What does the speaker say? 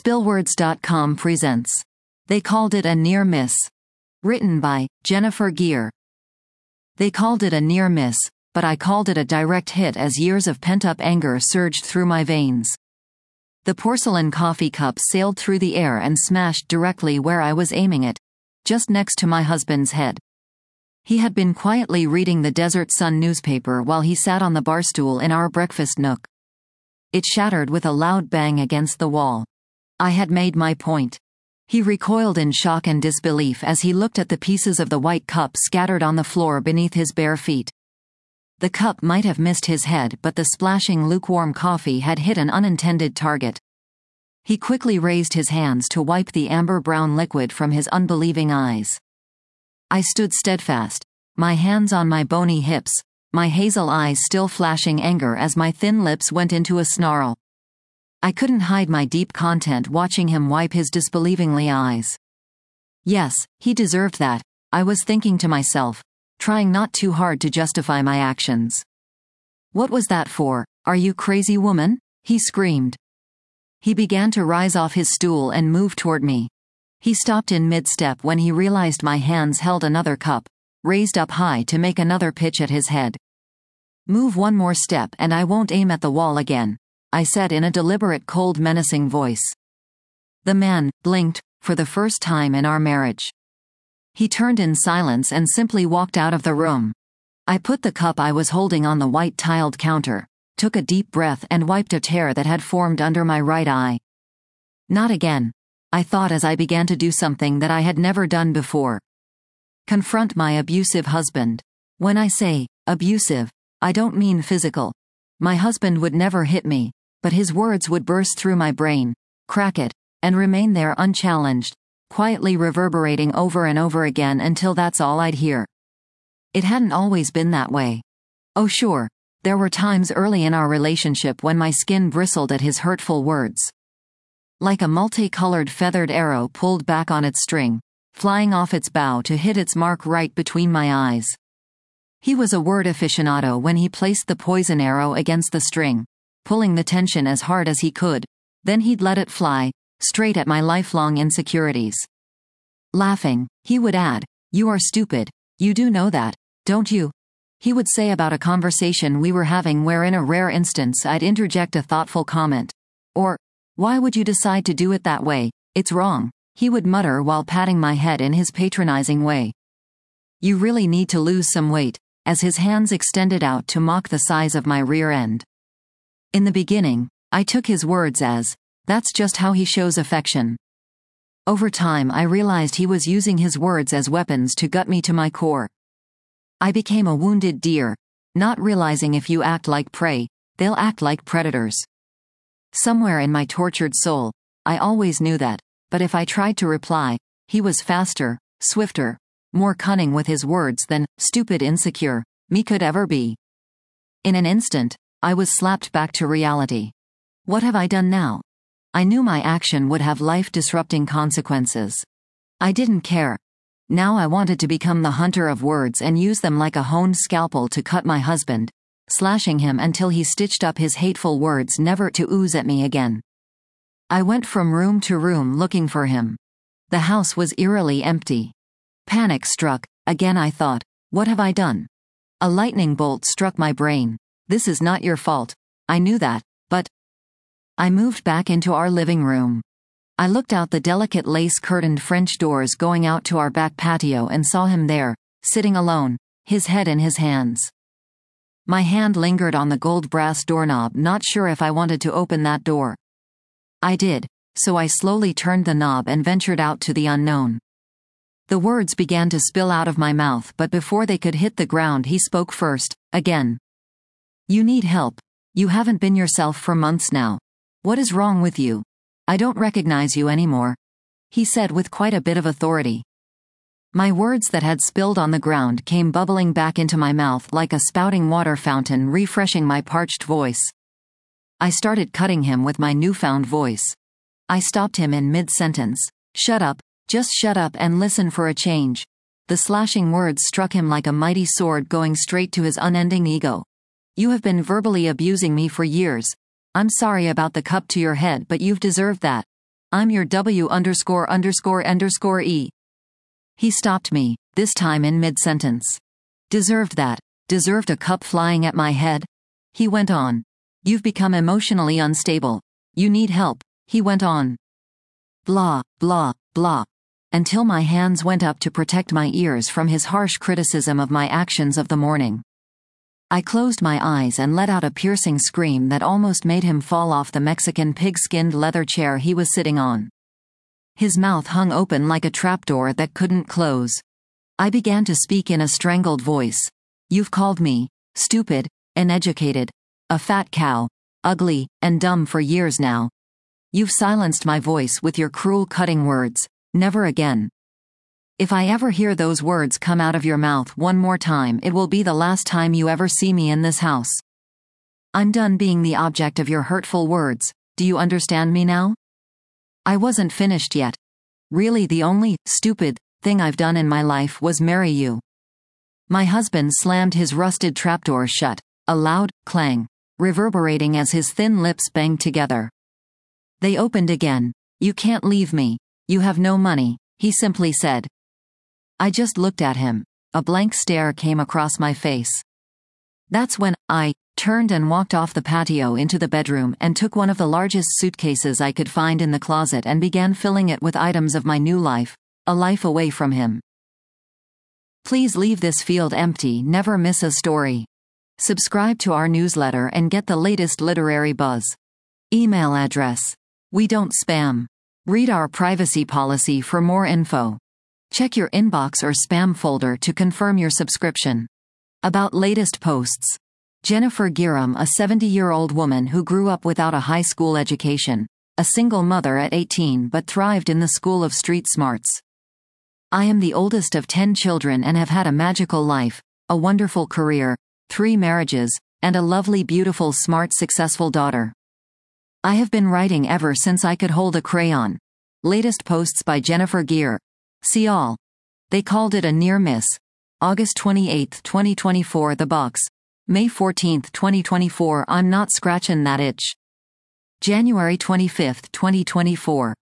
Spillwords.com presents They Called It a Near Miss. Written by Jennifer Geer. They called it a near miss, but I called it a direct hit as years of pent-up anger surged through my veins. The porcelain coffee cup sailed through the air and smashed directly where I was aiming it, just next to my husband's head. He had been quietly reading the Desert Sun newspaper while he sat on the barstool in our breakfast nook. It shattered with a loud bang against the wall. I had made my point. He recoiled in shock and disbelief as he looked at the pieces of the white cup scattered on the floor beneath his bare feet. The cup might have missed his head, but the splashing lukewarm coffee had hit an unintended target. He quickly raised his hands to wipe the amber-brown liquid from his unbelieving eyes. I stood steadfast, my hands on my bony hips, my hazel eyes still flashing anger as my thin lips went into a snarl. I couldn't hide my deep content watching him wipe his disbelievingly eyes. Yes, he deserved that, I was thinking to myself, trying not too hard to justify my actions. What was that for? Are you crazy, woman? He screamed. He began to rise off his stool and move toward me. He stopped in mid-step when he realized my hands held another cup, raised up high to make another pitch at his head. Move one more step and I won't aim at the wall again, I said in a deliberate, cold, menacing voice. The man blinked, for the first time in our marriage. He turned in silence and simply walked out of the room. I put the cup I was holding on the white tiled counter, took a deep breath and wiped a tear that had formed under my right eye. Not again, I thought as I began to do something that I had never done before. Confront my abusive husband. When I say abusive, I don't mean physical. My husband would never hit me, but his words would burst through my brain, crack it, and remain there unchallenged, quietly reverberating over and over again until that's all I'd hear. It hadn't always been that way. Oh sure, there were times early in our relationship when my skin bristled at his hurtful words. Like a multicolored feathered arrow pulled back on its string, flying off its bow to hit its mark right between my eyes. He was a word aficionado when he placed the poison arrow against the string, pulling the tension as hard as he could, then he'd let it fly, straight at my lifelong insecurities. Laughing, he would add, "You are stupid, you do know that, don't you?" He would say about a conversation we were having where in a rare instance I'd interject a thoughtful comment. Or, "Why would you decide to do it that way? It's wrong," he would mutter while patting my head in his patronizing way. "You really need to lose some weight," as his hands extended out to mock the size of my rear end. In the beginning, I took his words as, "That's just how he shows affection." Over time I realized he was using his words as weapons to gut me to my core. I became a wounded deer, not realizing if you act like prey, they'll act like predators. Somewhere in my tortured soul, I always knew that, but if I tried to reply, he was faster, swifter, more cunning with his words than stupid insecure me could ever be. In an instant, I was slapped back to reality. What have I done now? I knew my action would have life-disrupting consequences. I didn't care. Now I wanted to become the hunter of words and use them like a honed scalpel to cut my husband, slashing him until he stitched up his hateful words never to ooze at me again. I went from room to room looking for him. The house was eerily empty. Panic struck, again I thought, what have I done? A lightning bolt struck my brain. This is not your fault. I knew that, but... I moved back into our living room. I looked out the delicate lace-curtained French doors going out to our back patio and saw him there, sitting alone, his head in his hands. My hand lingered on the gold brass doorknob, not sure if I wanted to open that door. I did, so I slowly turned the knob and ventured out to the unknown. The words began to spill out of my mouth, but before they could hit the ground he spoke first, again. "You need help. You haven't been yourself for months now. What is wrong with you? I don't recognize you anymore," he said with quite a bit of authority. My words that had spilled on the ground came bubbling back into my mouth like a spouting water fountain, refreshing my parched voice. I started cutting him with my newfound voice. I stopped him in mid-sentence. "Shut up, just shut up and listen for a change." The slashing words struck him like a mighty sword going straight to his unending ego. "You have been verbally abusing me for years. I'm sorry about the cup to your head, but you've deserved that. I'm your W____E. He stopped me, this time in mid-sentence. Deserved that. Deserved a cup flying at my head? He went on. You've become emotionally unstable. You need help, he went on. Blah, blah, blah. Until my hands went up to protect my ears from his harsh criticism of my actions of the morning. I closed my eyes and let out a piercing scream that almost made him fall off the Mexican pig-skinned leather chair he was sitting on. His mouth hung open like a trapdoor that couldn't close. I began to speak in a strangled voice. You've called me stupid, uneducated, a fat cow, ugly, and dumb for years now. You've silenced my voice with your cruel cutting words. Never again. If I ever hear those words come out of your mouth one more time, it will be the last time you ever see me in this house. I'm done being the object of your hurtful words. Do you understand me now? I wasn't finished yet. Really, the only stupid thing I've done in my life was marry you. My husband slammed his rusted trapdoor shut, a loud clang, reverberating as his thin lips banged together. They opened again. You can't leave me. You have no money, he simply said. I just looked at him. A blank stare came across my face. That's when I turned and walked off the patio into the bedroom and took one of the largest suitcases I could find in the closet and began filling it with items of my new life, a life away from him. Please leave this field empty, never miss a story. Subscribe to our newsletter and get the latest literary buzz. Email address. We don't spam. Read our privacy policy for more info. Check your inbox or spam folder to confirm your subscription. About latest posts. Jennifer Giram, a 70-year-old woman who grew up without a high school education, a single mother at 18 but thrived in the school of street smarts. I am the oldest of 10 children and have had a magical life, a wonderful career, 3 marriages, and a lovely, beautiful, smart, successful daughter. I have been writing ever since I could hold a crayon. Latest posts by Jennifer Gier. See all. They called it a near miss. August 28, 2024. The box. May 14, 2024. I'm not scratching that itch. January 25, 2024.